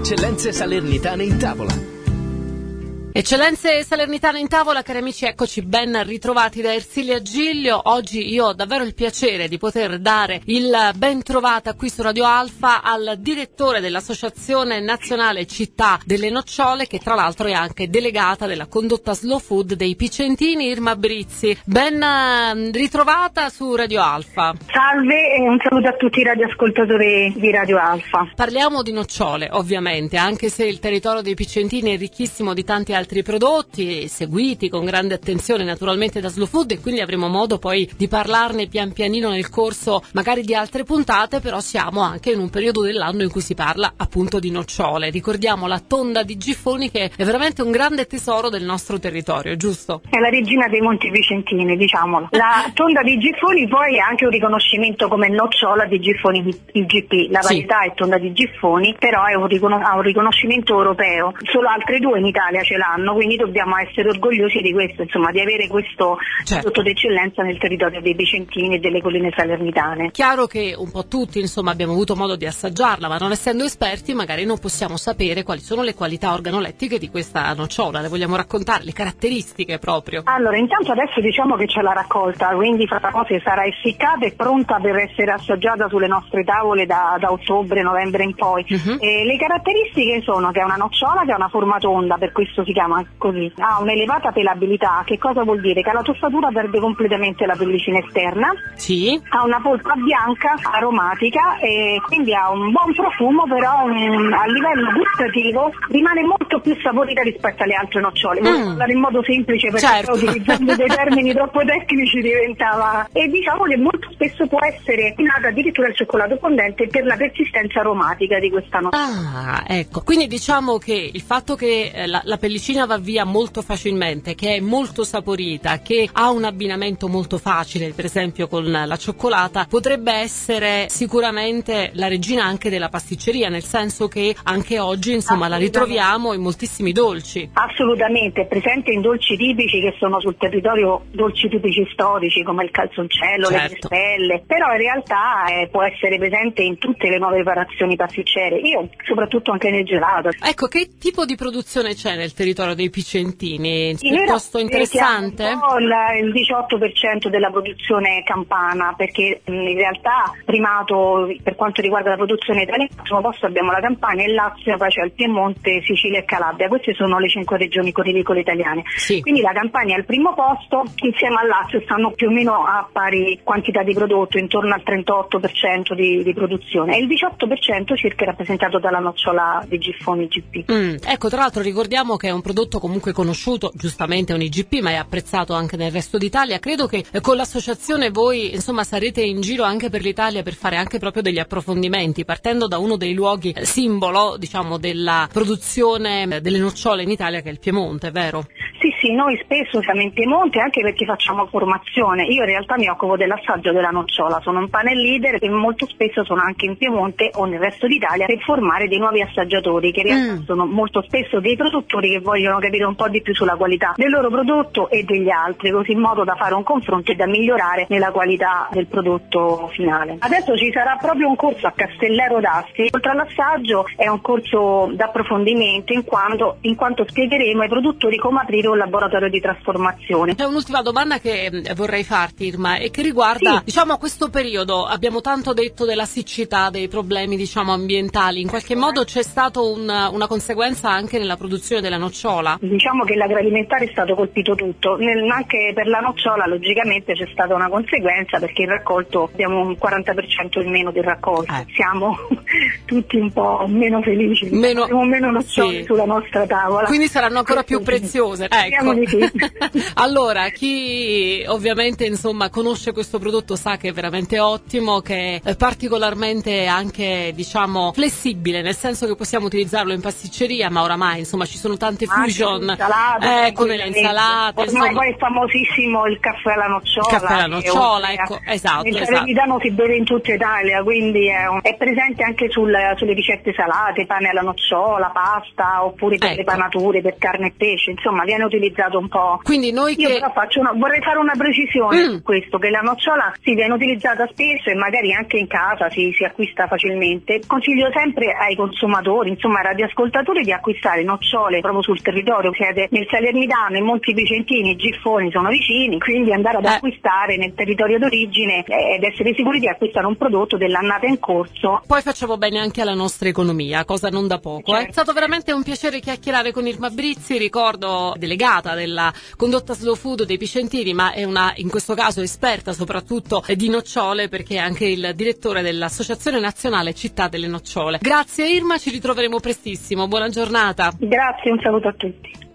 Eccellenze Salernitane in tavola. Eccellenze Salernitane in tavola, cari amici, eccoci ben ritrovati da Ersilia Giglio. Oggi io ho davvero il piacere di poter dare il ben trovata qui su Radio Alfa al direttore dell'Associazione Nazionale Città delle Nocciole, che tra l'altro è anche delegata della condotta Slow Food dei Picentini, Irma Brizzi. Ben ritrovata su Radio Alfa. Salve e un saluto a tutti i radioascoltatori di Radio Alfa. Parliamo di nocciole, ovviamente, anche se il territorio dei Picentini è ricchissimo di tanti altri prodotti seguiti con grande attenzione naturalmente da Slow Food, e quindi avremo modo poi di parlarne pian pianino nel corso magari di altre puntate. Però siamo anche in un periodo dell'anno in cui si parla appunto di nocciole. Ricordiamo la tonda di Giffoni, che è veramente un grande tesoro del nostro territorio, giusto? È la regina dei Monti Vicentini, diciamolo. La tonda di Giffoni poi è anche un riconoscimento come nocciola di Giffoni IGP. La varietà è tonda di Giffoni, però ha un riconoscimento europeo. Solo altre due in Italia ce l'hanno, quindi dobbiamo essere orgogliosi di questo, insomma, di avere questo prodotto d'eccellenza nel territorio dei Vicentini e delle colline salernitane. Chiaro che un po' tutti, insomma, abbiamo avuto modo di assaggiarla, ma non essendo esperti magari non possiamo sapere quali sono le qualità organolettiche di questa nocciola. Le vogliamo raccontare, le caratteristiche proprio? Allora, intanto adesso diciamo che c'è la raccolta, quindi fra poco sarà essiccata e pronta per essere assaggiata sulle nostre tavole da ottobre, novembre in poi. Le caratteristiche sono che è una nocciola che ha una forma tonda, per questo si chiama così, ha un'elevata pelabilità. Che cosa vuol dire? Che alla tossatura perde completamente la pellicina esterna, ha una polpa bianca aromatica e quindi ha un buon profumo, però a livello gustativo rimane molto più saporita rispetto alle altre nocciole. Voglio parlare in modo semplice, perché utilizzando dei termini troppo tecnici diventava, e diciamo che molto spesso può essere abbinata addirittura al cioccolato fondente per la persistenza aromatica di questa nocciola. Ecco, quindi diciamo che il fatto che la pellicina va via molto facilmente, che è molto saporita, che ha un abbinamento molto facile, per esempio con la cioccolata, potrebbe essere sicuramente la regina anche della pasticceria, nel senso che anche oggi, insomma, la ritroviamo in moltissimi dolci. Assolutamente, è presente in dolci tipici che sono sul territorio, dolci tipici storici come il calzoncello, le crespelle, però in realtà può essere presente in tutte le nuove preparazioni pasticcere, soprattutto anche nel gelato. Ecco, che tipo di produzione c'è nel territorio dei Picentini? Piuttosto interessante? Il 18% della produzione campana, perché in realtà primato per quanto riguarda la produzione italiana, al primo posto abbiamo la Campania, il Lazio, poi c'è il Piemonte, Sicilia e Calabria. Queste sono le 5 regioni corivicole italiane. Quindi la Campania è al primo posto, insieme al Lazio stanno più o meno a pari quantità di prodotto, intorno al 38% di produzione, e il 18% circa è rappresentato dalla nocciola di Giffoni IGP. Ecco, tra l'altro ricordiamo che è un prodotto comunque conosciuto, giustamente un IGP, ma è apprezzato anche nel resto d'Italia. Credo che con l'associazione voi, insomma, sarete in giro anche per l'Italia per fare anche proprio degli approfondimenti, partendo da uno dei luoghi simbolo, diciamo, della produzione delle nocciole in Italia, che è il Piemonte, vero? Sì, noi spesso siamo in Piemonte anche perché facciamo formazione. Io in realtà mi occupo dell'assaggio della nocciola, sono un panel leader e molto spesso sono anche in Piemonte o nel resto d'Italia per formare dei nuovi assaggiatori, che in realtà sono molto spesso dei produttori che vogliono capire un po' di più sulla qualità del loro prodotto e degli altri, così in modo da fare un confronto e da migliorare nella qualità del prodotto finale. Adesso ci sarà proprio un corso a Castellero d'Asti, oltre all'assaggio è un corso d'approfondimento in quanto spiegheremo ai produttori come aprire un laboratorio di trasformazione. C'è un'ultima domanda che vorrei farti, Irma, e che riguarda diciamo questo periodo. Abbiamo tanto detto della siccità, dei problemi, diciamo, ambientali. In qualche modo c'è stato una conseguenza anche nella produzione della nocciola? Diciamo che l'agroalimentare è stato colpito tutto, anche per la nocciola logicamente c'è stata una conseguenza, perché il raccolto abbiamo un 40% in meno del raccolto. Siamo tutti un po' meno felici, abbiamo meno nocciole sulla nostra tavola. Quindi saranno ancora più preziose. Ecco. Allora, chi ovviamente, insomma, conosce questo prodotto sa che è veramente ottimo, che è particolarmente anche, diciamo, flessibile, nel senso che possiamo utilizzarlo in pasticceria, ma oramai, insomma, ci sono tante fusion, con le insalate. Ormai poi è famosissimo il caffè alla nocciola. Il caffè alla nocciola, ecco, esatto. Il salernitano si beve in tutta Italia, quindi è presente anche anche sulle ricette salate, pane alla nocciola, pasta, oppure per le panature, per carne e pesce, insomma viene utilizzato un po'. Quindi Io però vorrei fare una precisione su questo, che la nocciola viene utilizzata spesso e magari anche in casa si acquista facilmente. Consiglio sempre ai consumatori, insomma ai radioascoltatori, di acquistare nocciole proprio sul territorio. Siete nel Salernitano, in Monti Vicentini, i Giffoni sono vicini, quindi andare ad acquistare nel territorio d'origine ed essere sicuri di acquistare un prodotto dell'annata in corso. Poi facciamo bene anche alla nostra economia, cosa non da poco. Certo. È stato veramente un piacere chiacchierare con Irma Brizzi, ricordo delegata della condotta Slow Food dei Picentini, ma è una, in questo caso, esperta soprattutto di nocciole, perché è anche il direttore dell'Associazione Nazionale Città delle Nocciole. Grazie Irma, ci ritroveremo prestissimo, buona giornata. Grazie, un saluto a tutti.